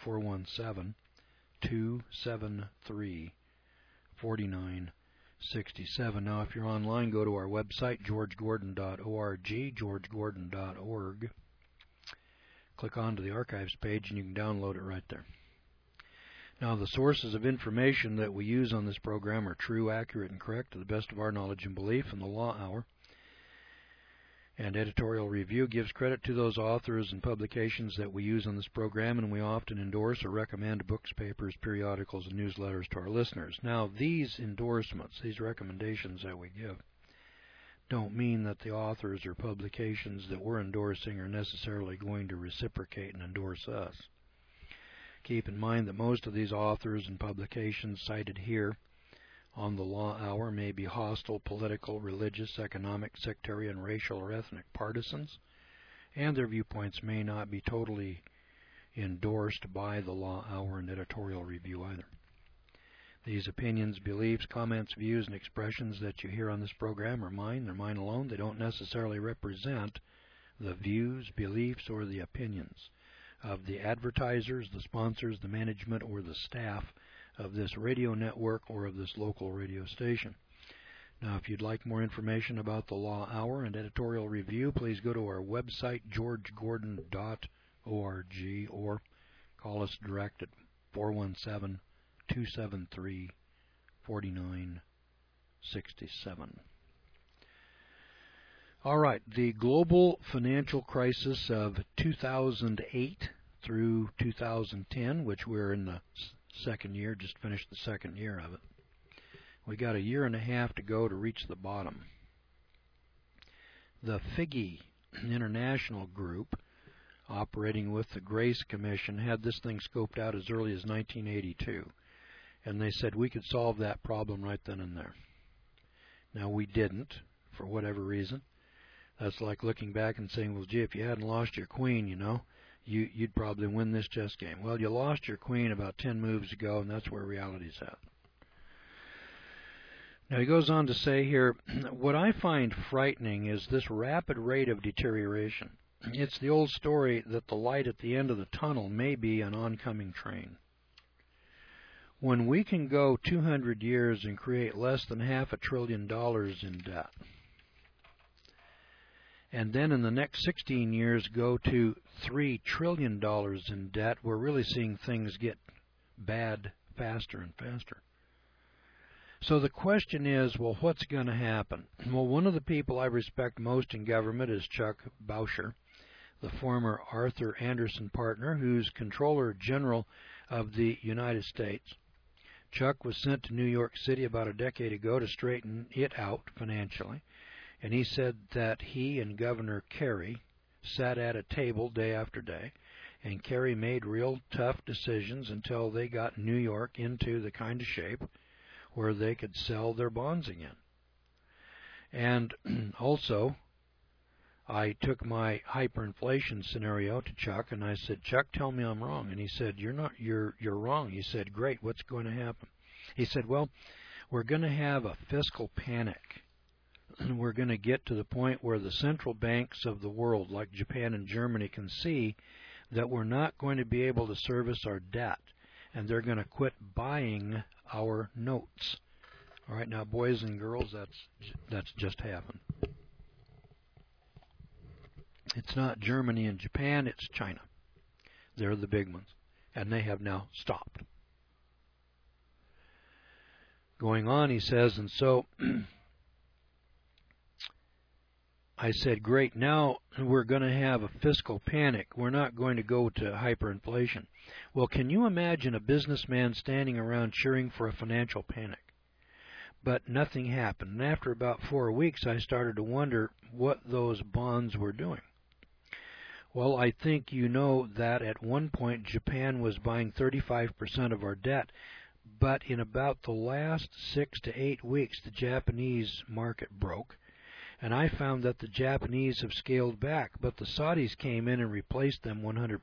417-273-4967. Now, if you're online, go to our website, georgegordon.org, georgegordon.org. Click onto the archives page, and you can download it right there. Now, the sources of information that we use on this program are true, accurate, and correct to the best of our knowledge and belief, and the Law Hour and Editorial Review gives credit to those authors and publications that we use on this program, and we often endorse or recommend books, papers, periodicals, and newsletters to our listeners. Now, these endorsements, these recommendations that we give, don't mean that the authors or publications that we're endorsing are necessarily going to reciprocate and endorse us. Keep in mind that most of these authors and publications cited here on the Law Hour may be hostile, political, religious, economic, sectarian, racial, or ethnic partisans, and their viewpoints may not be totally endorsed by the Law Hour and Editorial Review either. These opinions, beliefs, comments, views, and expressions that you hear on this program are mine. They're mine alone. They don't necessarily represent the views, beliefs, or the opinions of the advertisers, the sponsors, the management, or the staff of this radio network or of this local radio station. Now, if you'd like more information about the Law Hour and Editorial Review, please go to our website, georgegordon.org, or call us direct at 417-273-4967. All right, the global financial crisis of 2008 through 2010, which we're in the second year, just finished the second year of it. We got 1.5 years to go to reach the bottom. The FIGI International Group, operating with the Grace Commission, had this thing scoped out as early as 1982, and they said we could solve that problem right then and there. Now, we didn't, for whatever reason. That's like looking back and saying, well, gee, if you hadn't lost your queen, you'd probably win this chess game. Well, you lost your queen about 10 moves ago, and that's where reality's at. Now, he goes on to say here, what I find frightening is this rapid rate of deterioration. It's the old story that the light at the end of the tunnel may be an oncoming train. When we can go 200 years and create less than $500 billion in debt, and then in the next 16 years go to $3 trillion in debt, we're really seeing things get bad faster and faster. So the question is, well, what's going to happen? Well, one of the people I respect most in government is Chuck Bauscher, the former Arthur Andersen partner, who's Controller General of the United States. Chuck was sent to New York City about a decade ago to straighten it out financially, and he said that he and Governor Carey sat at a table day after day, and Carey made real tough decisions until they got New York into the kind of shape where they could sell their bonds again. And also, I took my hyperinflation scenario to Chuck, and I said, Chuck, tell me I'm wrong. And he said, you're wrong. He said, great, what's going to happen? He said, well, we're going to have a fiscal panic. We're going to get to the point where the central banks of the world, like Japan and Germany, can see that we're not going to be able to service our debt, and they're going to quit buying our notes. All right, now, boys and girls, that's just happened. It's not Germany and Japan, it's China. They're the big ones, and they have now stopped. Going on, he says, and so I said, great, now we're going to have a fiscal panic. We're not going to go to hyperinflation. Well, can you imagine a businessman standing around cheering for a financial panic? But nothing happened. And after about 4 weeks, I started to wonder what those bonds were doing. Well, I think you know that at one point Japan was buying 35% of our debt, but in about the last 6 to 8 weeks, the Japanese market broke, and I found that the Japanese have scaled back, but the Saudis came in and replaced them 100%.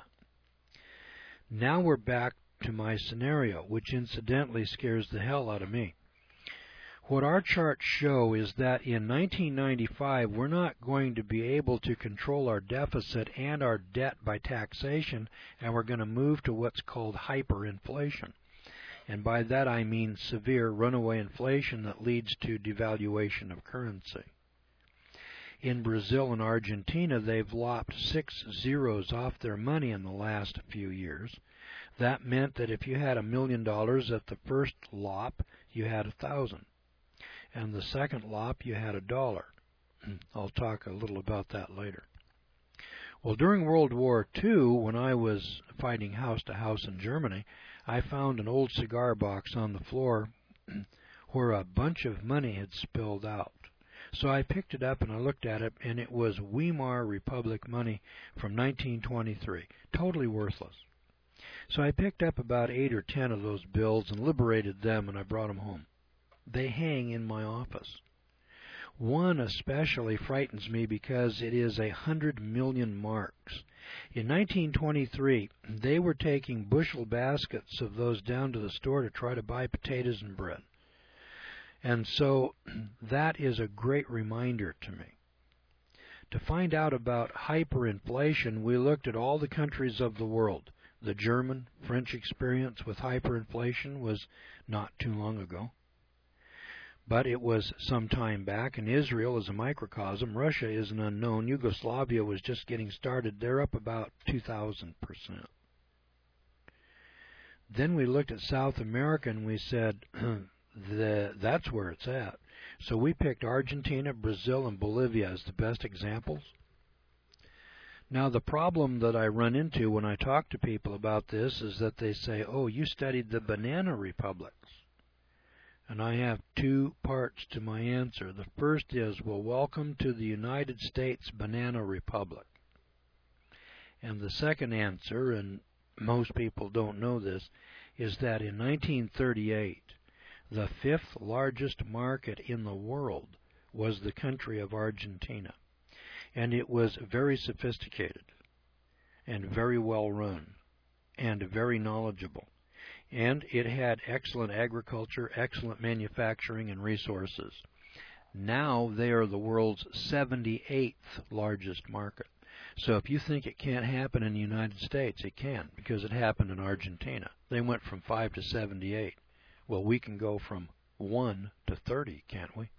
Now we're back to my scenario, which incidentally scares the hell out of me. What our charts show is that in 1995, we're not going to be able to control our deficit and our debt by taxation, and we're going to move to what's called hyperinflation. And by that I mean severe runaway inflation that leads to devaluation of currency. In Brazil and Argentina, they've lopped 6 zeros off their money in the last few years. That meant that if you had $1 million at the first lop, you had 1,000. And the second lop, you had $1. I'll talk a little about that later. Well, during World War II, when I was fighting house to house in Germany, I found an old cigar box on the floor where a bunch of money had spilled out. So I picked it up and I looked at it, and it was Weimar Republic money from 1923, totally worthless. So I picked up about 8 or 10 of those bills and liberated them, and I brought them home. They hang in my office. One especially frightens me because it is 100 million marks. In 1923, they were taking bushel baskets of those down to the store to try to buy potatoes and bread. And so that is a great reminder to me. To find out about hyperinflation, we looked at all the countries of the world. The German, French experience with hyperinflation was not too long ago. But it was some time back, and Israel is a microcosm. Russia is an unknown. Yugoslavia was just getting started. They're up about 2,000%. Then we looked at South America, and we said, that's where it's at. So we picked Argentina, Brazil, and Bolivia as the best examples. Now, the problem that I run into when I talk to people about this is that they say, oh, you studied the banana republics. And I have 2 parts to my answer. The first is, well, welcome to the United States Banana Republic. And the second answer, and most people don't know this, is that in 1938, the 5th largest market in the world was the country of Argentina. And it was very sophisticated and very well run and very knowledgeable. And it had excellent agriculture, excellent manufacturing and resources. Now they are the world's 78th largest market. So if you think it can't happen in the United States, it can, because it happened in Argentina. They went from 5 to 78. Well, we can go from 1 to 30, can't we?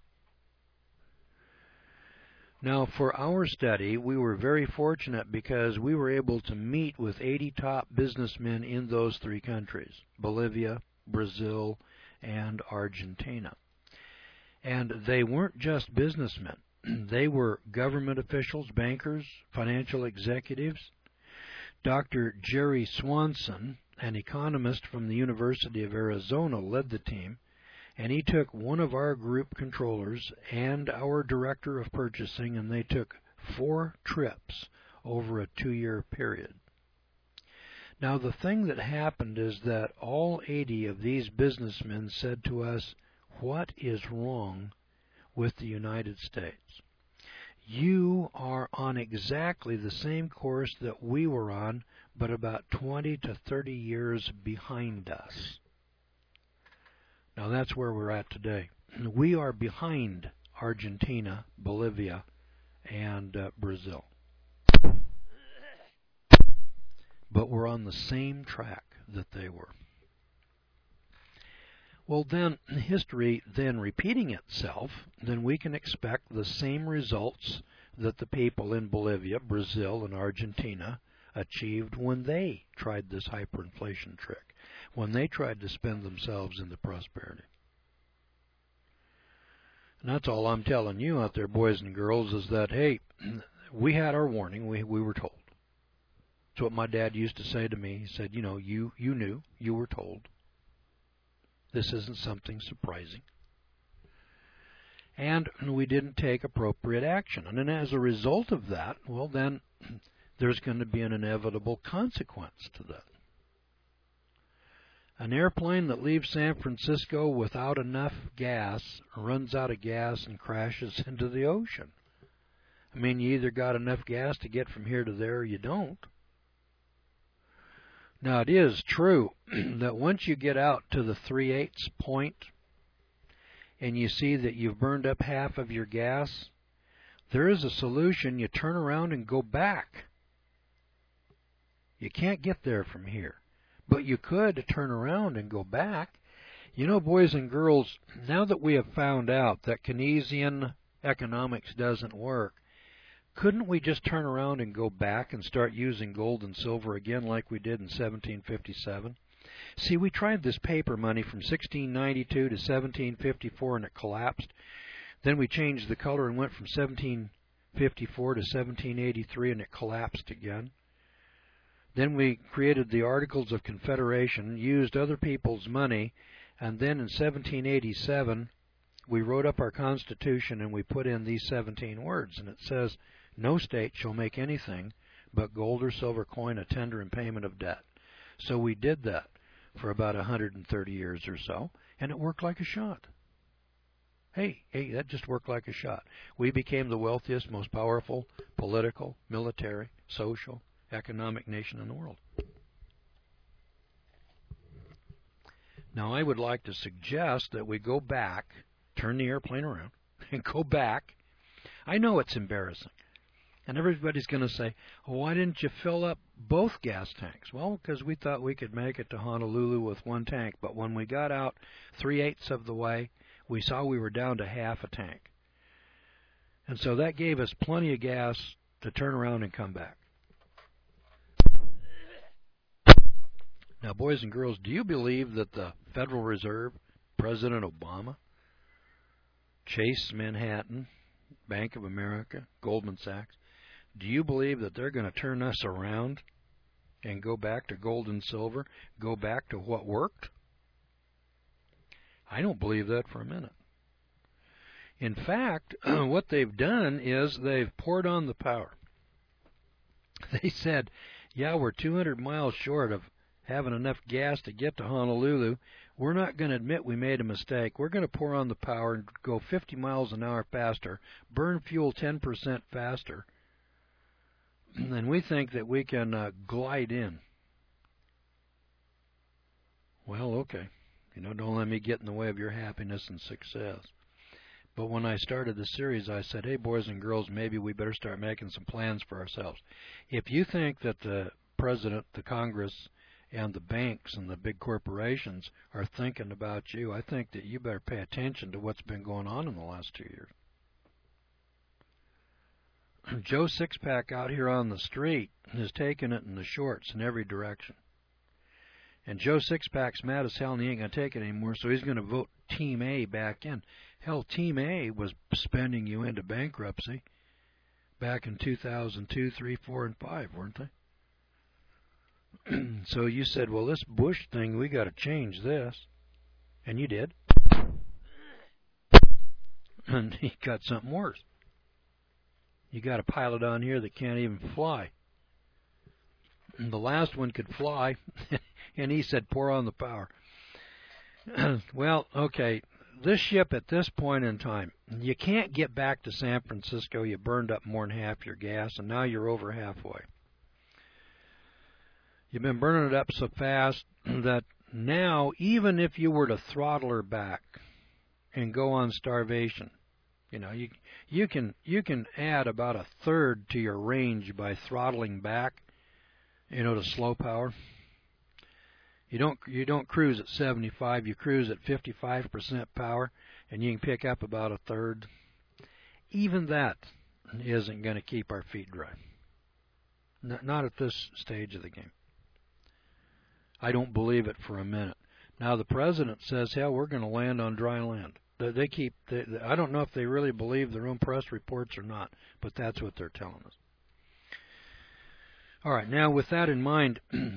Now, for our study, we were very fortunate because we were able to meet with 80 top businessmen in those 3 countries, Bolivia, Brazil, and Argentina. And they weren't just businessmen. They were government officials, bankers, financial executives. Dr. Jerry Swanson, an economist from the University of Arizona, led the team, and he took one of our group controllers and our director of purchasing, and they took 4 trips over a 2-year period. Now, the thing that happened is that all 80 of these businessmen said to us, "What is wrong with the United States? You are on exactly the same course that we were on, but about 20 to 30 years behind us." Now, that's where we're at today. We are behind Argentina, Bolivia, and Brazil. But we're on the same track that they were. Well, then, history then repeating itself, then we can expect the same results that the people in Bolivia, Brazil, and Argentina achieved when they tried this hyperinflation trick, when they tried to spend themselves into prosperity. And that's all I'm telling you out there, boys and girls, is that, hey, we had our warning. We were told. It's what my dad used to say to me. He said, you knew, you were told. This isn't something surprising. And we didn't take appropriate action. And then as a result of that, well, then there's going to be an inevitable consequence to that. An airplane that leaves San Francisco without enough gas runs out of gas and crashes into the ocean. I mean, you either got enough gas to get from here to there or you don't. Now, it is true that once you get out to the 3/8 point and you see that you've burned up half of your gas, there is a solution. You turn around and go back. You can't get there from here, but you could turn around and go back. You know, boys and girls, now that we have found out that Keynesian economics doesn't work, couldn't we just turn around and go back and start using gold and silver again like we did in 1757? See, we tried this paper money from 1692 to 1754 and it collapsed. Then we changed the color and went from 1754 to 1783 and it collapsed again. Then we created the Articles of Confederation, used other people's money, and then in 1787 we wrote up our Constitution and we put in these 17 words, and it says, "No state shall make anything but gold or silver coin a tender in payment of debt." So we did that for about 130 years or so, and it worked like a shot. Hey, that just worked like a shot. We became the wealthiest, most powerful political, military, social, economic nation in the world. Now, I would like to suggest that we go back, turn the airplane around, and go back. I know it's embarrassing. And everybody's going to say, "Oh, why didn't you fill up both gas tanks?" Well, because we thought we could make it to Honolulu with one tank. But when we got out 3/8 of the way, we saw we were down to half a tank. And so that gave us plenty of gas to turn around and come back. Now, boys and girls, do you believe that the Federal Reserve, President Obama, Chase Manhattan, Bank of America, Goldman Sachs, do you believe that they're going to turn us around and go back to gold and silver, go back to what worked? I don't believe that for a minute. In fact, what they've done is they've poured on the power. They said, yeah, we're 200 miles short of having enough gas to get to Honolulu. We're not going to admit we made a mistake. We're going to pour on the power and go 50 miles an hour faster, burn fuel 10% faster, and we think that we can glide in. Well, okay. Don't let me get in the way of your happiness and success. But when I started the series, I said, hey, boys and girls, maybe we better start making some plans for ourselves. If you think that the President, the Congress, and the banks and the big corporations are thinking about you, I think that you better pay attention to what's been going on in the last 2 years. Joe Sixpack out here on the street has taken it in the shorts in every direction. And Joe Sixpack's mad as hell and he ain't going to take it anymore, so he's going to vote Team A back in. Hell, Team A was spending you into bankruptcy back in 2002, 3, 4, and 5, weren't they? So you said, well, this Bush thing, we got to change this. And you did. And he got something worse. You got a pilot on here that can't even fly. And the last one could fly, and he said, pour on the power. Well, okay, this ship at this point in time, you can't get back to San Francisco. You burned up more than half your gas, and now you're over halfway. You've been burning it up so fast that now, even if you were to throttle her back and go on starvation, you can add about a third to your range by throttling back, to slow power. You don't cruise at 75, you cruise at 55% power, and you can pick up about a third. Even that isn't going to keep our feet dry. Not at this stage of the game. I don't believe it for a minute. Now the president says, hell, we're going to land on dry land. I don't know if they really believe their own press reports or not, but that's what they're telling us. All right, now with that in mind,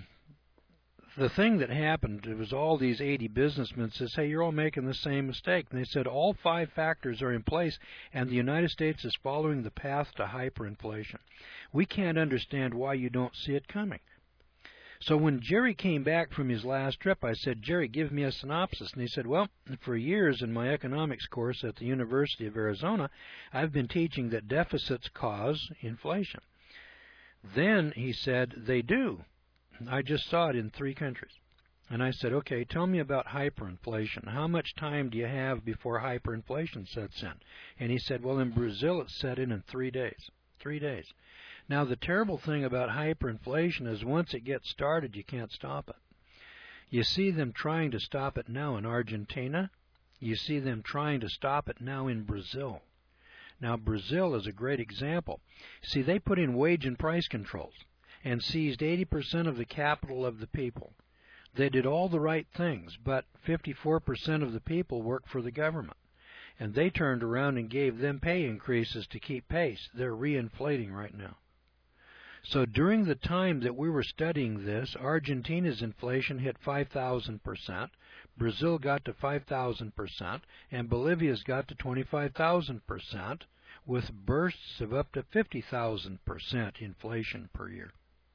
the thing that happened, it was all these 80 businessmen says, hey, you're all making the same mistake. And they said all 5 factors are in place, and the United States is following the path to hyperinflation. We can't understand why you don't see it coming. So when Jerry came back from his last trip, I said, Jerry, give me a synopsis. And he said, well, for years in my economics course at the University of Arizona, I've been teaching that deficits cause inflation. Then he said, they do. I just saw it in 3 countries. And I said, okay, tell me about hyperinflation. How much time do you have before hyperinflation sets in? And he said, well, in Brazil it set in 3 days. 3 days. Now, the terrible thing about hyperinflation is once it gets started, you can't stop it. You see them trying to stop it now in Argentina. You see them trying to stop it now in Brazil. Now, Brazil is a great example. See, they put in wage and price controls and seized 80% of the capital of the people. They did all the right things, but 54% of the people work for the government. And they turned around and gave them pay increases to keep pace. They're reinflating right now. So during the time that we were studying this, Argentina's inflation hit 5,000%, Brazil got to 5,000%, and Bolivia's got to 25,000%, with bursts of up to 50,000% inflation per year.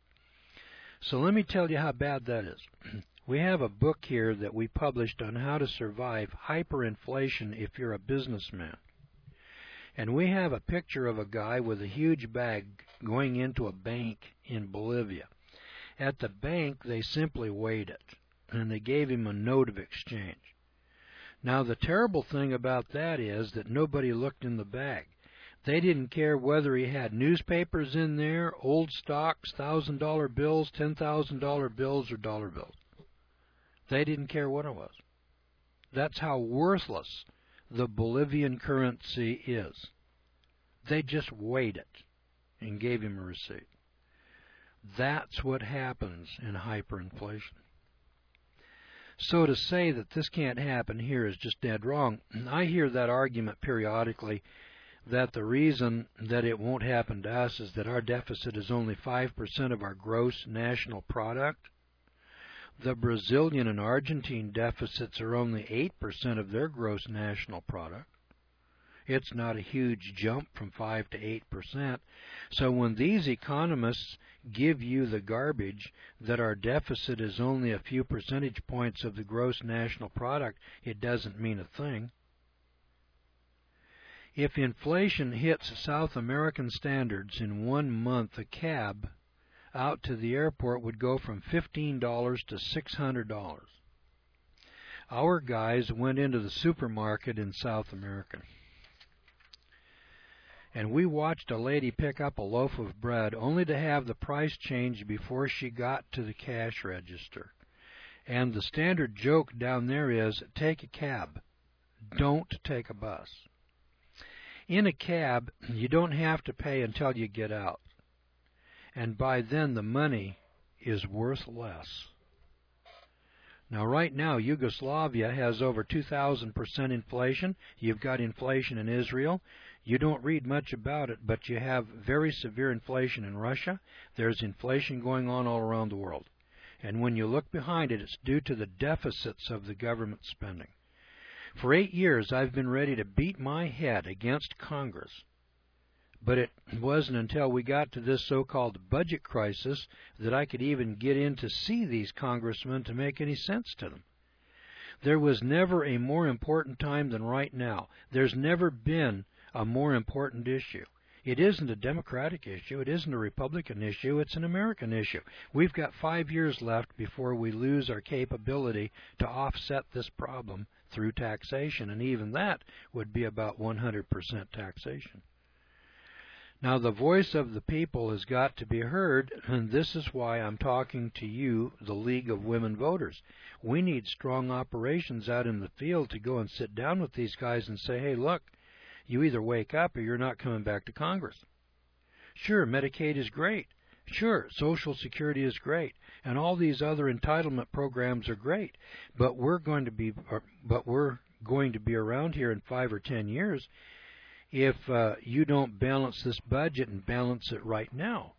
So let me tell you how bad that is. We have a book here that we published on how to survive hyperinflation if you're a businessman. And we have a picture of a guy with a huge bag going into a bank in Bolivia. At the bank, they simply weighed it, and they gave him a note of exchange. Now, the terrible thing about that is that nobody looked in the bag. They didn't care whether he had newspapers in there, old stocks, $1,000 bills, $10,000 bills, or dollar bills. They didn't care what it was. That's how worthless the Bolivian currency is. They just weighed it and gave him a receipt. That's what happens in hyperinflation. So to say that this can't happen here is just dead wrong. I hear that argument periodically that the reason that it won't happen to us is that our deficit is only 5% of our gross national product. The Brazilian and Argentine deficits are only 8% of their gross national product. It's not a huge jump from 5 to 8%. So when these economists give you the garbage that our deficit is only a few percentage points of the gross national product, it doesn't mean a thing. If inflation hits South American standards in 1 month, a cab out to the airport would go from $15 to $600. Our guys went into the supermarket in South America, and we watched a lady pick up a loaf of bread only to have the price change before she got to the cash register. And the standard joke down there is, take a cab, don't take a bus. In a cab, you don't have to pay until you get out. And by then the money is worth less. Now, right now, Yugoslavia has over 2,000% inflation. You've got inflation in Israel. You don't read much about it, but you have very severe inflation in Russia. There's inflation going on all around the world. And when you look behind it, it's due to the deficits of the government spending. For 8 years, I've been ready to beat my head against Congress. But it wasn't until we got to this so-called budget crisis that I could even get in to see these congressmen to make any sense to them. There was never a more important time than right now. There's never been a more important issue. It isn't a Democratic issue. It isn't a Republican issue. It's an American issue. We've got 5 years left before we lose our capability to offset this problem through taxation, and even that would be about 100% taxation. Now, the voice of the people has got to be heard, and this is why I'm talking to you, the League of Women Voters. We need strong operations out in the field to go and sit down with these guys and say, hey, look, you either wake up or you're not coming back to Congress. Sure, Medicaid is great. Sure, Social Security is great. And all these other entitlement programs are great. But we're going to be around here in 5 or 10 years if you don't balance this budget and balance it right now.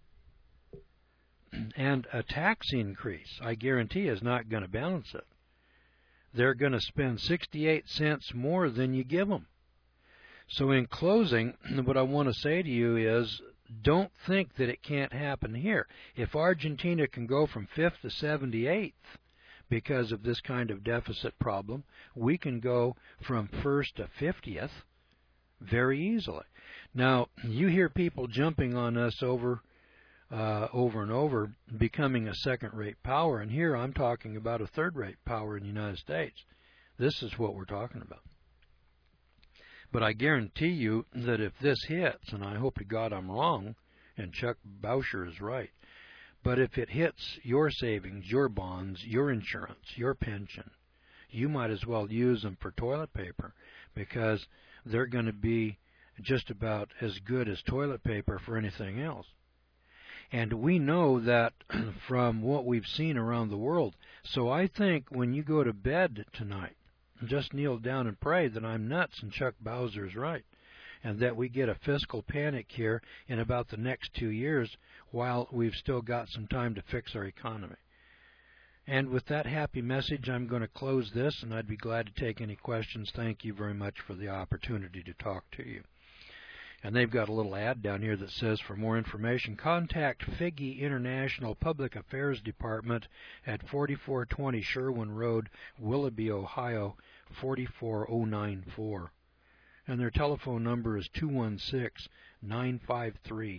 And a tax increase, I guarantee, is not going to balance it. They're going to spend 68 cents more than you give them. So in closing, what I want to say to you is, don't think that it can't happen here. If Argentina can go from 5th to 78th because of this kind of deficit problem, we can go from 1st to 50th very easily. Now, you hear people jumping on us over and over, becoming a second-rate power, and here I'm talking about a third-rate power in the United States. This is what we're talking about. But I guarantee you that if this hits, and I hope to God I'm wrong, and Chuck Bauscher is right, but if it hits your savings, your bonds, your insurance, your pension, you might as well use them for toilet paper, because they're going to be just about as good as toilet paper for anything else. And we know that from what we've seen around the world. So I think when you go to bed tonight, just kneel down and pray that I'm nuts and Chuck Bowser's right, and that we get a fiscal panic here in about the next 2 years while we've still got some time to fix our economy. And with that happy message, I'm going to close this, and I'd be glad to take any questions. Thank you very much for the opportunity to talk to you. And they've got a little ad down here that says, for more information, contact Figge International Public Affairs Department at 4420 Sherwin Road, Willoughby, Ohio, 44094. And their telephone number is 216-953-2811.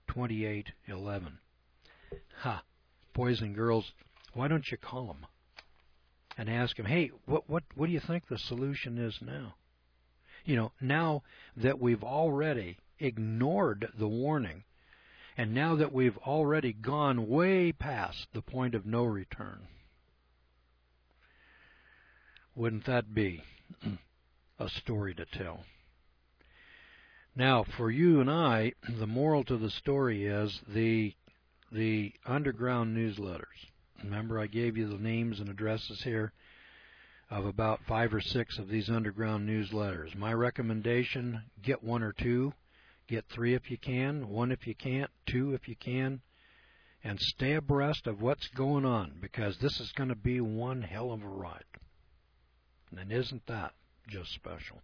Ha! Boys and girls, why don't you call them and ask them, hey, what do you think the solution is now? You know, now that we've already ignored the warning, and now that we've already gone way past the point of no return, wouldn't that be a story to tell? Now, for you and I, the moral to the story is the underground newsletters. Remember, I gave you the names and addresses here of about 5 or 6 of these underground newsletters. My recommendation, get 1 or 2, get 3 if you can, 1 if you can't, 2 if you can, and stay abreast of what's going on, because this is going to be one hell of a ride. And isn't that just special?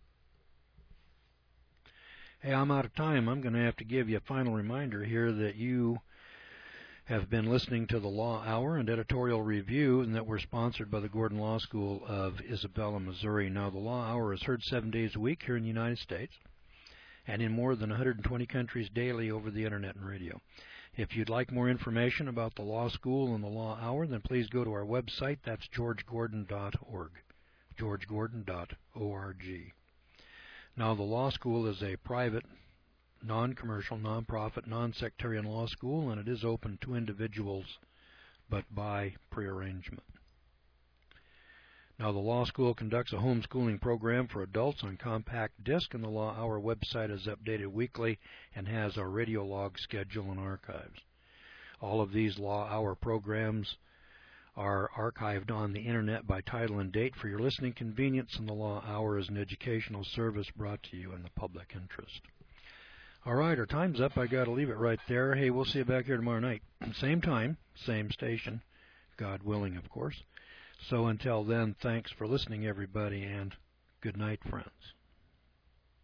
Hey, I'm out of time. I'm going to have to give you a final reminder here that you have been listening to the Law Hour and Editorial Review, and that we're sponsored by the Gordon Law School of Isabella, Missouri. Now, the Law Hour is heard 7 days a week here in the United States and in more than 120 countries daily over the Internet and radio. If you'd like more information about the Law School and the Law Hour, then please go to our website. That's georgegordon.org, georgegordon.org. Now, the Law School is a private, non-commercial, non-profit, non-sectarian law school, and it is open to individuals, but by prearrangement. Now, the law school conducts a homeschooling program for adults on compact disc, and the Law Hour website is updated weekly and has our radio log schedule and archives. All of these Law Hour programs are archived on the Internet by title and date for your listening convenience, and the Law Hour is an educational service brought to you in the public interest. All right, our time's up. I got to leave it right there. Hey, we'll see you back here tomorrow night. Same time, same station, God willing, of course. So until then, thanks for listening, everybody, and good night, friends.